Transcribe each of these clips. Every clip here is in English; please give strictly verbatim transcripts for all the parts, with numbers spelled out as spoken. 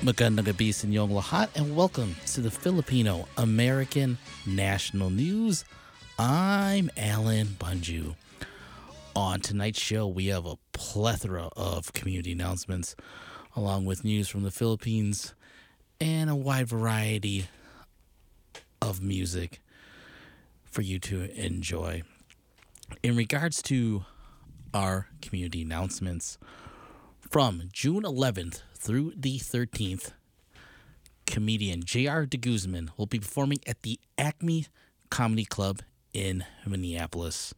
Magandang gabi sa inyong lahat and welcome to the Filipino American National News. I'm Alan Bunju. On tonight's show, we have a plethora of community announcements along with news from the Philippines and a wide variety of music for you to enjoy. In regards to our community announcements, from June eleventh through the thirteenth, comedian J R. De Guzman will be performing at the Acme Comedy Club in Minneapolis.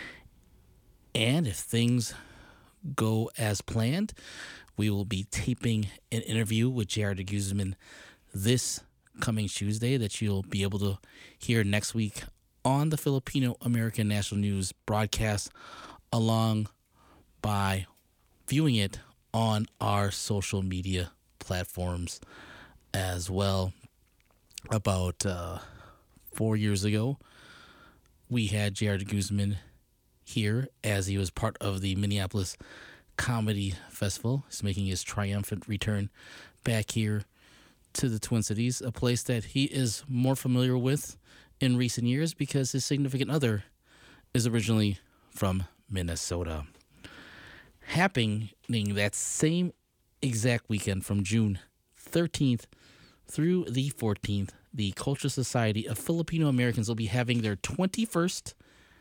And if things go as planned, we will be taping an interview with J R. De Guzman this coming Tuesday that you'll be able to hear next week on the Filipino American National News broadcast, along by viewing it on our social media platforms as well. About uh, four years ago, we had J R. De Guzman here as he was part of the Minneapolis Comedy Festival. He's making his triumphant return back here to the Twin Cities, a place that he is more familiar with in recent years because his significant other is originally from Minnesota. Happening that same exact weekend from June thirteenth through the fourteenth, the Cultural Society of Filipino Americans will be having their twenty-first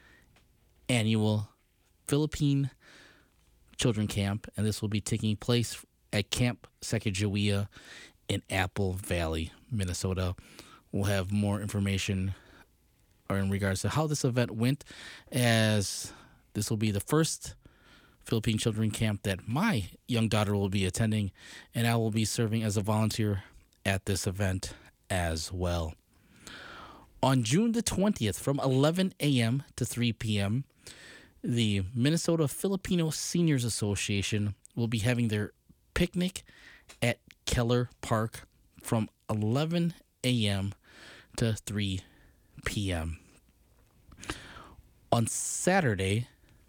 annual Philippine Children Camp, and this will be taking place at Camp Sacagawea in Apple Valley, Minnesota. We'll have more information or in regards to how this event went, as this will be the first Philippine Children Camp that my young daughter will be attending, and I will be serving as a volunteer at this event as well. On June the twentieth, from eleven a.m. to three p.m., the Minnesota Filipino Seniors Association will be having their picnic at Keller Park from eleven a.m. to three p.m. On Saturday,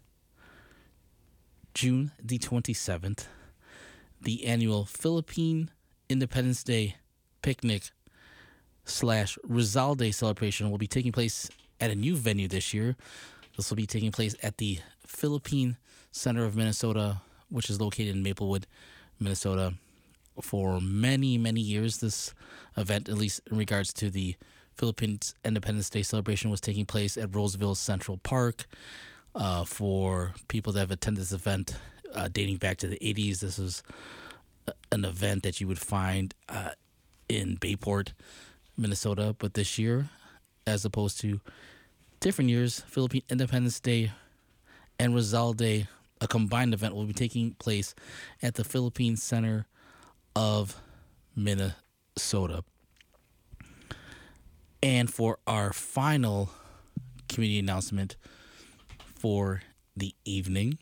June the twenty-seventh, the annual Philippine Independence Day picnic slash Rizal Day celebration will be taking place at a new venue this year. This will be taking place at the Philippine Center of Minnesota, which is located in Maplewood, Minnesota. For many, many years, this event, at least in regards to the Philippines Independence Day celebration, was taking place at Roseville Central Park. Uh, for people that have attended this event uh, dating back to the eighties, this was an event that you would find uh, in Bayport, Minnesota. But this year, as opposed to different years, Philippine Independence Day and Rizal Day, a combined event, will be taking place at the Philippine Center of Minnesota. And for our final community announcement for the evening,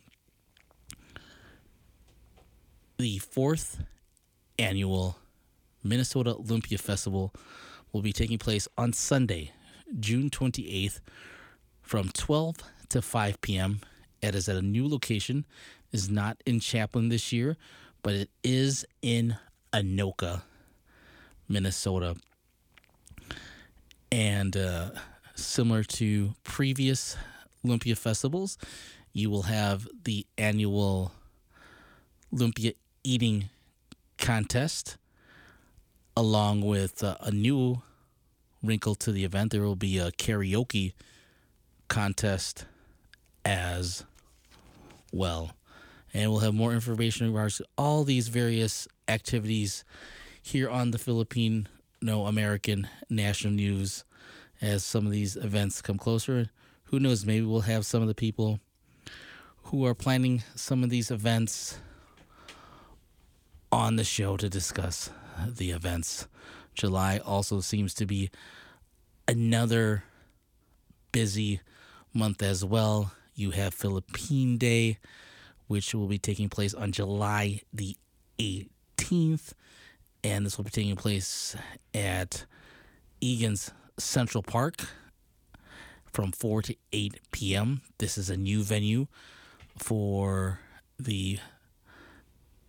the fourth annual Minnesota Olympia Festival will be taking place on Sunday, June twenty-eighth, from twelve to five p.m. It is at a new location. It is not in Chaplin this year, but it is in Anoka, Minnesota. And uh, similar to previous Lumpia festivals, you will have the annual Lumpia eating contest, along with uh, a new wrinkle to the event. There will be a karaoke contest as well. And we'll have more information in regards to all these various activities here on the Filipino American National News as some of these events come closer. Who knows, maybe we'll have some of the people who are planning some of these events on the show to discuss the events. July also seems to be another busy month as well. You have Philippine Day, which will be taking place on July the eighteenth, and this will be taking place at Egan's Central Park from four to eight p.m. This is a new venue for the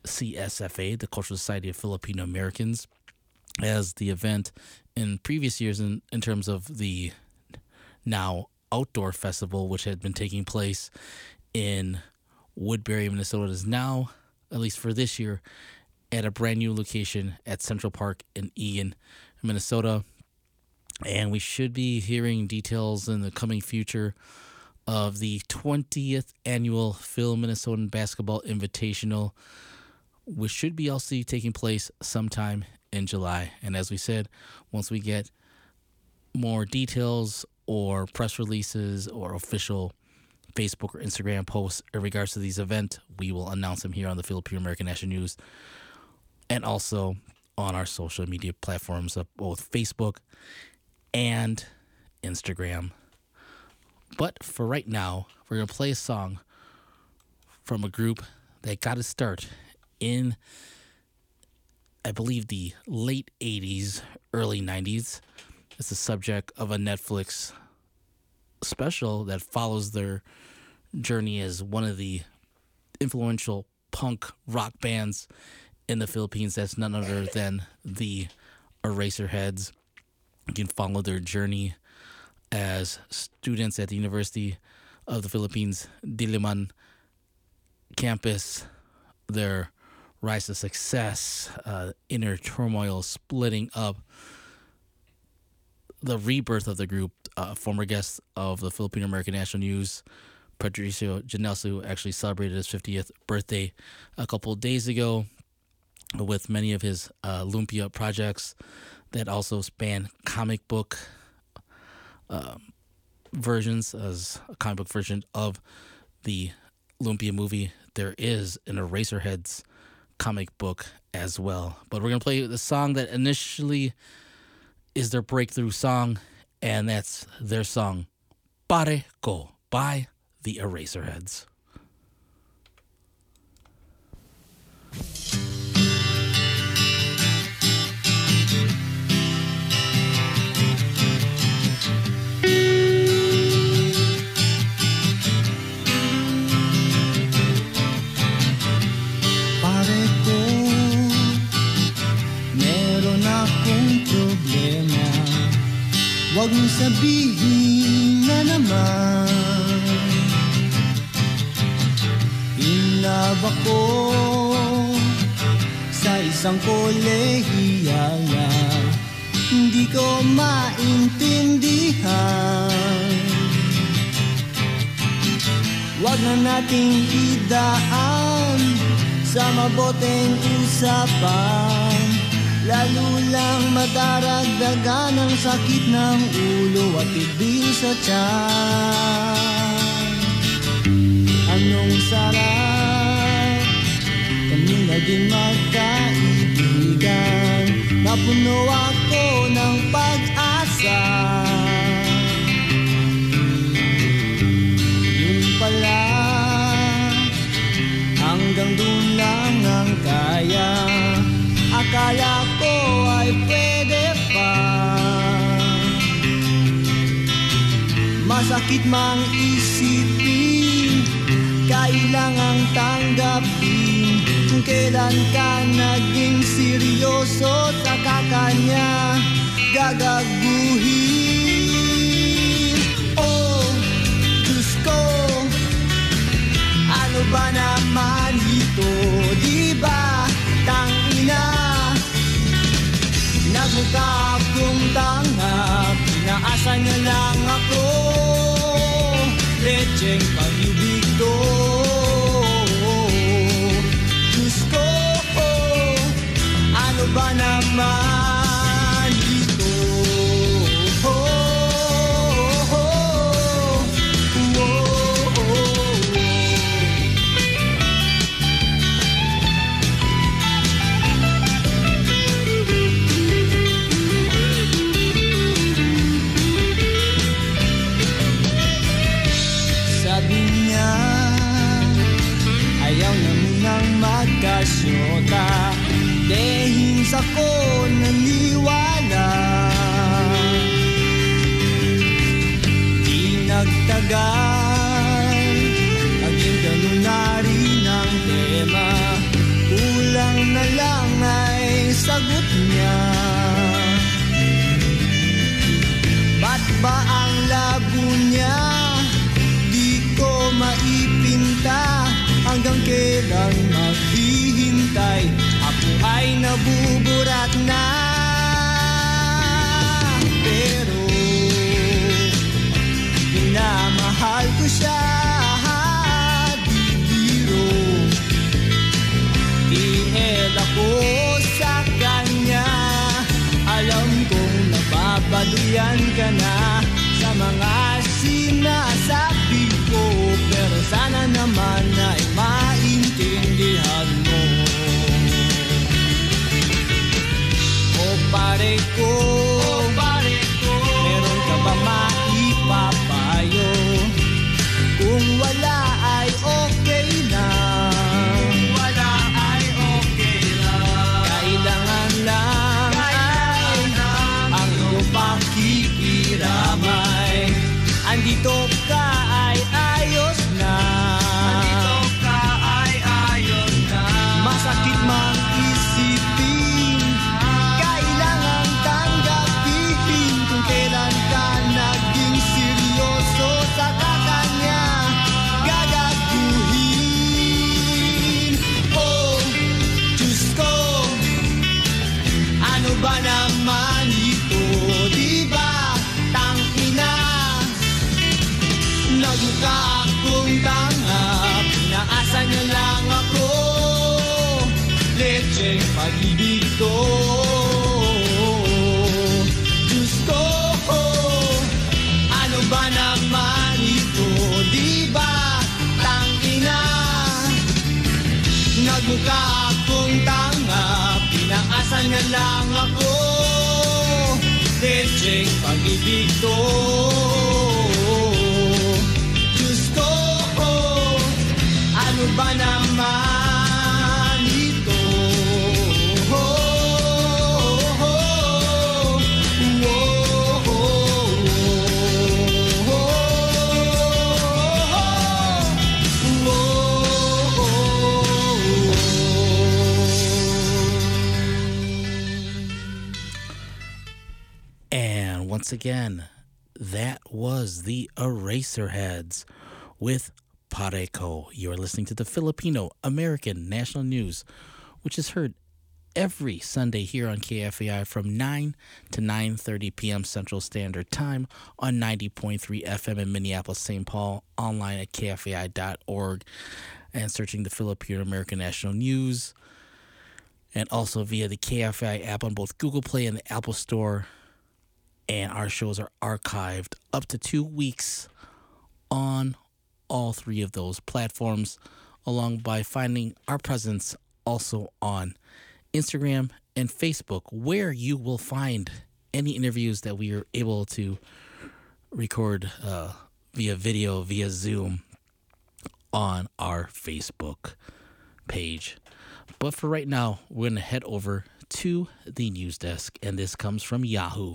C S F A, the Cultural Society of Filipino Americans, as the event in previous years in, in terms of the now outdoor festival, which had been taking place in Woodbury, Minnesota, is now, at least for this year, at a brand new location at Central Park in Eagan, Minnesota. And we should be hearing details in the coming future of the twentieth annual Phil Minnesotan Basketball Invitational, which should be also taking place sometime in July. And as we said, once we get more details or press releases or official Facebook or Instagram posts in regards to these events, we will announce them here on the Filipino American National News and also on our social media platforms of both Facebook and Instagram. But for right now, we're going to play a song from a group that got its start in, I believe, the late eighties, early nineties. It's the subject of a Netflix special that follows their journey as one of the influential punk rock bands in the Philippines. That's none other than the Eraserheads. You can follow their journey as students at the University of the Philippines Diliman campus, their rise to success, uh, inner turmoil, splitting up, the rebirth of the group. Uh, former guest of the Filipino American National News, Patricio Janelso, actually celebrated his fiftieth birthday a couple of days ago with many of his uh, Lumpia projects that also span comic book uh, versions. As a comic book version of the Lumpia movie, there is an Eraserheads comic book as well. But we're going to play the song that initially is their breakthrough song, and that's their song, Pare Ko, by the Eraserheads. Pare ko, meron akong problema. Huwag mong sabihin na naman. In love ako sa isang kolehiyal na hindi ko maintindihan. Huwag na nating idaan sa maboteng usapan, lalo lang madaragdagan ang sakit ng ulo at ibil sa tiyan. Anong sarap kami naging magkaibigan, napuno ako ng pag-asa. Yun pala, hanggang doon lang ang kaya. Akala ko ay pwede pa. Masakit mang isipin, kailangang tanggapin kung kailan ka naging seryoso, saka kanya gagaguhin. Oh, Diyos ko, ano ba naman ito? Diba, tangina, nagmukha akong tanga, pinaasa niya lang ako, lecheng pag-ibig to. Diyos ko, ano ba naman ito? Oh, oh, oh, oh, oh. Sabi niya, ayaw na munang magkasyota, dahil sa ko naniwala. Di nagtagal, naging ganun na rin ang tema. kailan maghihintay. Ako ay nabuburat na, pero minamahal ko siya, di biro. Ihel ako sa kanya, alam kong nababaluyan ka na sa mga sinasabi ko, pero sana naman ay maintindihan mo. O pare ko, o pare ko, meron ka ba maipapayo? Kung wala ay okay na, kung wala ay okay lang. Kailangan lang ay ang iyong pakikiramay. Andito ka ay ayos na, andito ka ay ayos na. Masakit mang isipin, kailangan tanggapin kung kailan ka naging seryoso sa kakanya gagaguhin. Oh, Diyos ko, ano ba naman ito, diba? Tangina, nagmukha akong tanga, pinaasa niya lang ako, lecheng pag-ibig ko. Diyos ko, ano ba naman ito, diba? Tangina, nagmukha akong tanga, pinaasa niya lang ako, lecheng pag-ibig ko. Ano ba naman ito? Oh, oh, oh, oh, And once again, that was the Eraserheads with Pareko. You are listening to the Filipino American National News, which is heard every Sunday here on K F A I from nine to nine thirty p.m. Central Standard Time on ninety point three F M in Minneapolis, Saint Paul, online at K F A I dot org, and searching the Filipino American National News, and also via the K F A I app on both Google Play and the Apple Store. And our shows are archived up to two weeks on all three of those platforms, along by finding our presence also on Instagram and Facebook, where you will find any interviews that we are able to record uh, via video, via Zoom, on our Facebook page. But for right now, we're going to head over to the news desk, and this comes from Yahoo.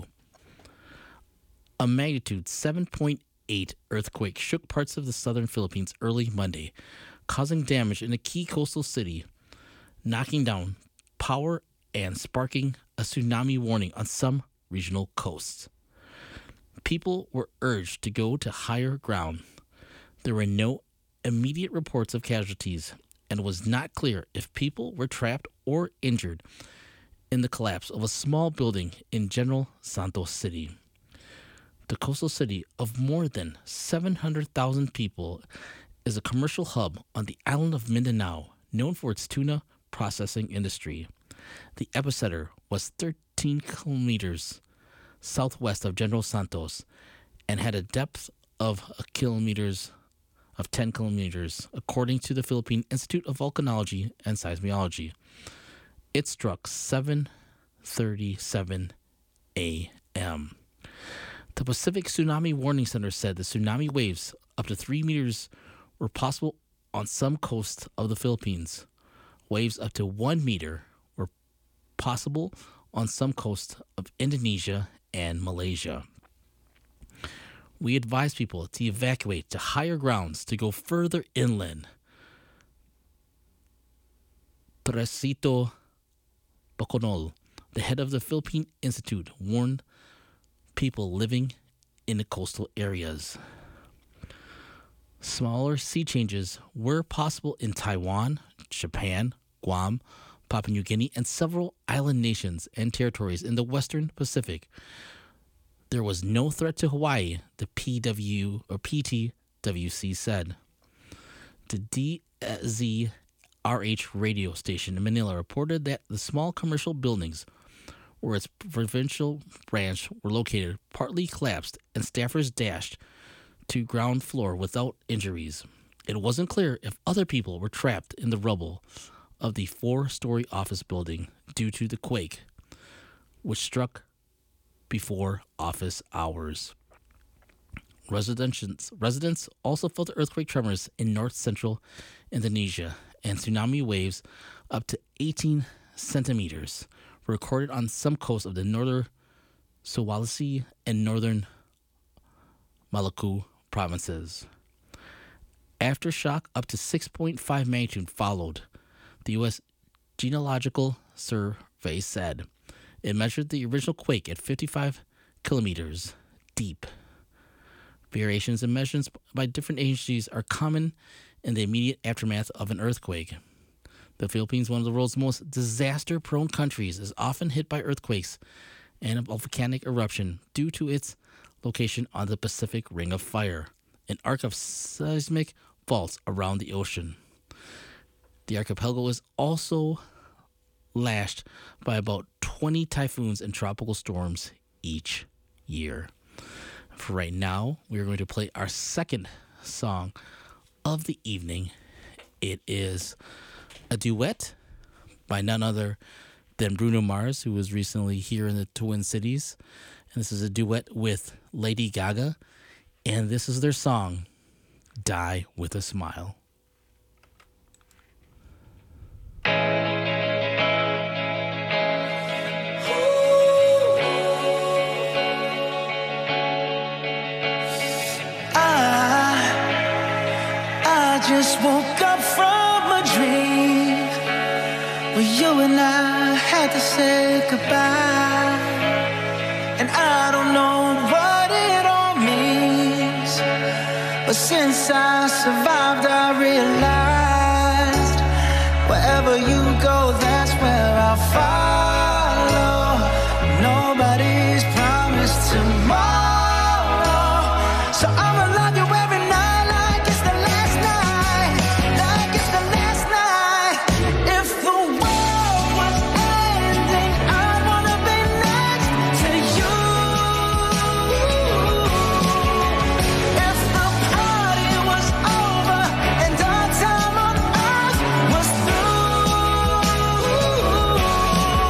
A magnitude seven point eight earthquake shook parts of the southern Philippines early Monday, causing damage in a key coastal city, knocking down power and sparking a tsunami warning on some regional coasts. People were urged to go to higher ground. There were no immediate reports of casualties, and it was not clear if people were trapped or injured in the collapse of a small building in General Santos City. The coastal city of more than seven hundred thousand people is a commercial hub on the island of Mindanao, known for its tuna processing industry. The epicenter was thirteen kilometers southwest of General Santos and had a depth of a kilometers of ten kilometers, according to the Philippine Institute of Volcanology and Seismology. It struck seven thirty-seven a.m. The Pacific Tsunami Warning Center said the tsunami waves up to three meters were possible on some coasts of the Philippines. Waves up to one meter were possible on some coasts of Indonesia and Malaysia. We advise people to evacuate to higher grounds to go further inland. Tresito Baconol, the head of the Philippine Institute, warned people living in the coastal areas. Smaller sea changes were possible in Taiwan, Japan, Guam, Papua New Guinea, and several island nations and territories in the Western Pacific. There was no threat to Hawaii, the P W or P T W C said. The D Z R H radio station in Manila reported that the small commercial buildings where its provincial branch were located partly collapsed and staffers dashed to ground floor without injuries. It wasn't clear if other people were trapped in the rubble of the four-story office building due to the quake, which struck before office hours. Residents, residents also felt the earthquake tremors in north-central Indonesia, and tsunami waves up to eighteen centimeters were recorded on some coasts of the northern Sulawesi and northern Maluku provinces. Aftershock up to six point five magnitude followed, the U S Geological Survey said. It measured the original quake at fifty-five kilometers deep. Variations in measurements by different agencies are common in the immediate aftermath of an earthquake. The Philippines, one of the world's most disaster-prone countries, is often hit by earthquakes and a volcanic eruption due to its location on the Pacific Ring of Fire, an arc of seismic faults around the ocean. The archipelago is also lashed by about twenty typhoons and tropical storms each year. For right now, we are going to play our second song of the evening. It is a duet by none other than Bruno Mars, who was recently here in the Twin Cities. And this is a duet with Lady Gaga. And this is their song, Die With a Smile. Just woke up from a dream where you and I had to say goodbye, and I don't know what it all means, but since I survived I realized wherever you go, that's where I'll follow. Nobody's promised tomorrow, so I'ma love you every night. Ooh.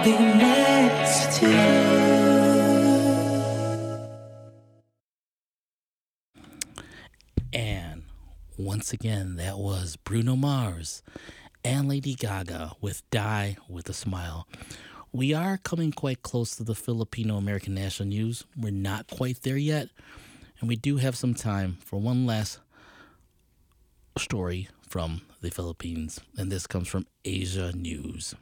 be next to you. And once again, that was Bruno Mars and Lady Gaga with Die With a Smile. We are coming quite close to the Filipino-American national news. We're not quite there yet, and we do have some time for one last story from the Philippines, and this comes from Asia News.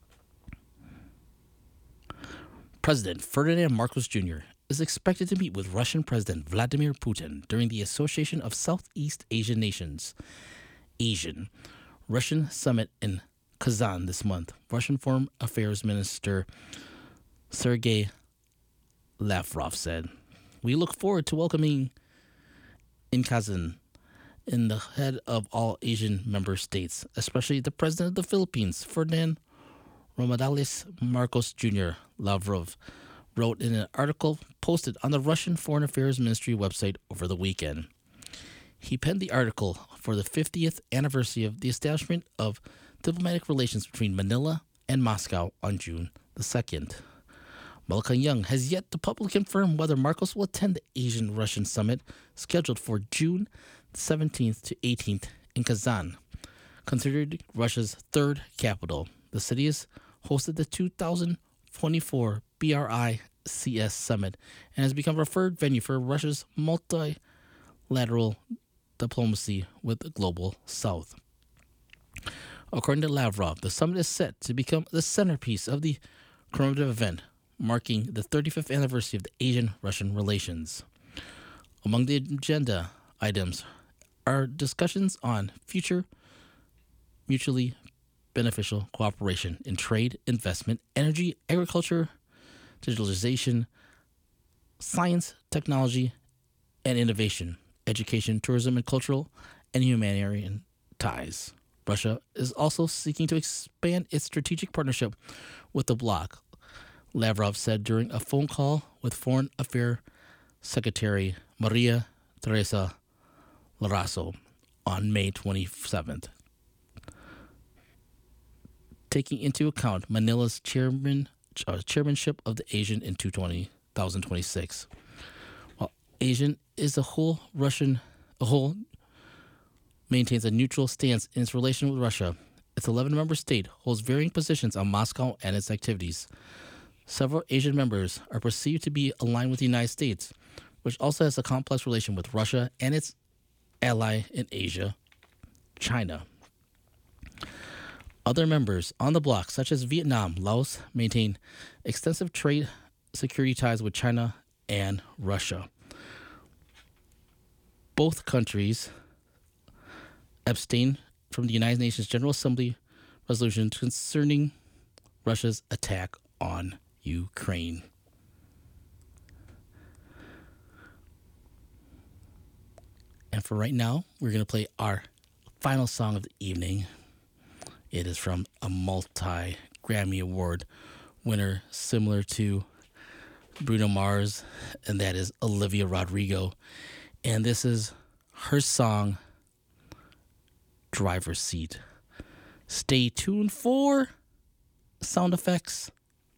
President Ferdinand Marcos Junior is expected to meet with Russian President Vladimir Putin during the Association of Southeast Asian Nations, ASEAN, Russian summit in Kazan this month. Russian Foreign Affairs Minister Sergei Lavrov said, "We look forward to welcoming in Kazan in the head of all Asian member states, especially the President of the Philippines, Ferdinand Romadalis Marcos Junior, Lavrov wrote in an article posted on the Russian Foreign Affairs Ministry website over the weekend. He penned the article for the fiftieth anniversary of the establishment of diplomatic relations between Manila and Moscow on June the second. Malacan Young has yet to publicly confirm whether Marcos will attend the Asian-Russian summit scheduled for June seventeenth to eighteenth in Kazan. Considered Russia's third capital, the city has hosted the two thousand twenty-four B R I C S summit and has become a preferred venue for Russia's multilateral diplomacy with the global south. According to Lavrov, the summit is set to become the centerpiece of the commemorative event, marking the thirty-fifth anniversary of the Asian-Russian relations. Among the agenda items are discussions on future mutually beneficial cooperation in trade, investment, energy, agriculture, digitalization, science, technology, and innovation, education, tourism, and cultural and humanitarian ties. Russia is also seeking to expand its strategic partnership with the bloc, Lavrov said during a phone call with Foreign Affairs Secretary Maria Teresa Laraso on May twenty-seventh. Taking into account Manila's chairman, uh, chairmanship of the ASEAN in two thousand twenty-six. While ASEAN is a whole Russian, a whole maintains a neutral stance in its relation with Russia. Its eleven-member state holds varying positions on Moscow and its activities. Several Asian members are perceived to be aligned with the United States, which also has a complex relation with Russia and its ally in Asia, China. Other members on the bloc, such as Vietnam, Laos, maintain extensive trade security ties with China and Russia. Both countries abstain from the United Nations General Assembly resolution concerning Russia's attack on Ukraine. And for right now, we're going to play our final song of the evening. It is from a multi-Grammy Award winner similar to Bruno Mars, and that is Olivia Rodrigo. And this is her song, Driver's Seat. Stay tuned for sound effects.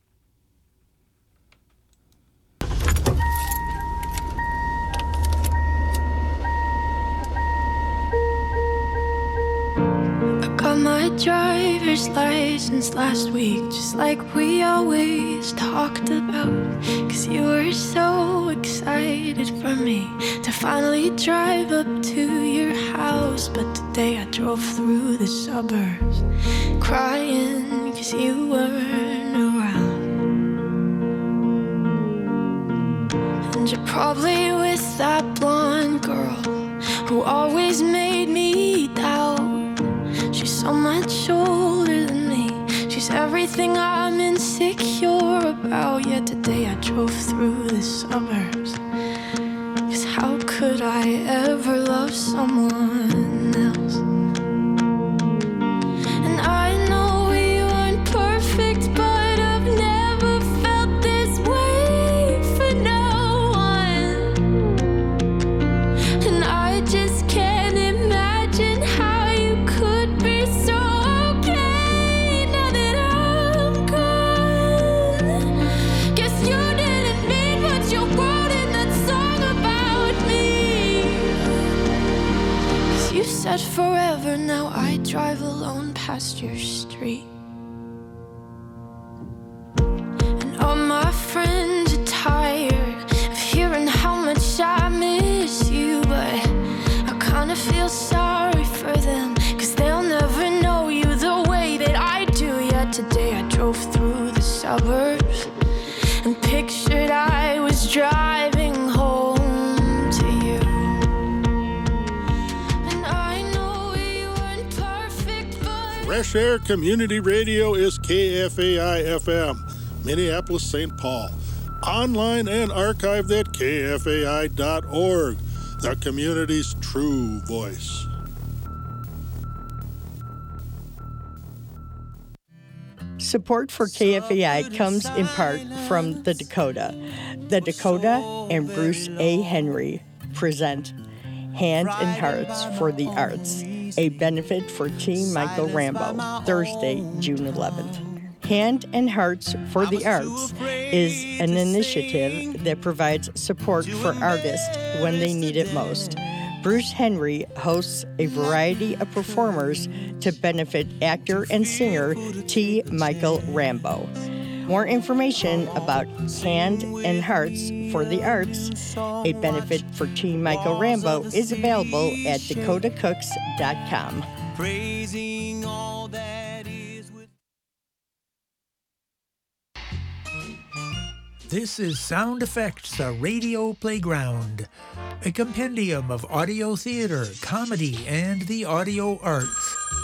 Got my driver's license last week, just like we always talked about. Cause you were so excited for me to finally drive up to your house. But today I drove through the suburbs crying cause you weren't around. And you're probably with that blonde girl who always made me doubt. She's so much older than me. She's everything I'm insecure about. Yet today I drove through the suburbs. Cause how could I ever love someone else? And I know we weren't perfect, but I've never felt this way for no one. And I just can't imagine how you could be so okay now that I'm gone. I drive alone past your street. And all my friends are tired of hearing how much I miss you, but I kinda feel sorry for them, 'cause they'll never know you the way that I do. Yet today I drove through the suburbs and pictured I was driving home to you. And I know we weren't perfect, but Fresh Air Community Radio is K F A I F M, Minneapolis, Saint Paul. Online and archived at K F A I dot org, the community's true voice. Support for K F A I comes in part from The Dakota. The Dakota and Bruce A. Henry present Hand and Hearts for the Arts, a benefit for Team Michael Rambo, Thursday, June eleventh. Hand and Hearts for the Arts is an initiative that provides support for artists when they need it most. Bruce Henry hosts a variety of performers to benefit actor and singer T. Michael Rambo. More information about Hand and Hearts for the Arts, a benefit for T. Michael Rambo, is available at dakota cooks dot com. Praising all that is with. This is Sound Effects, a radio playground, a compendium of audio theater, comedy, and the audio arts.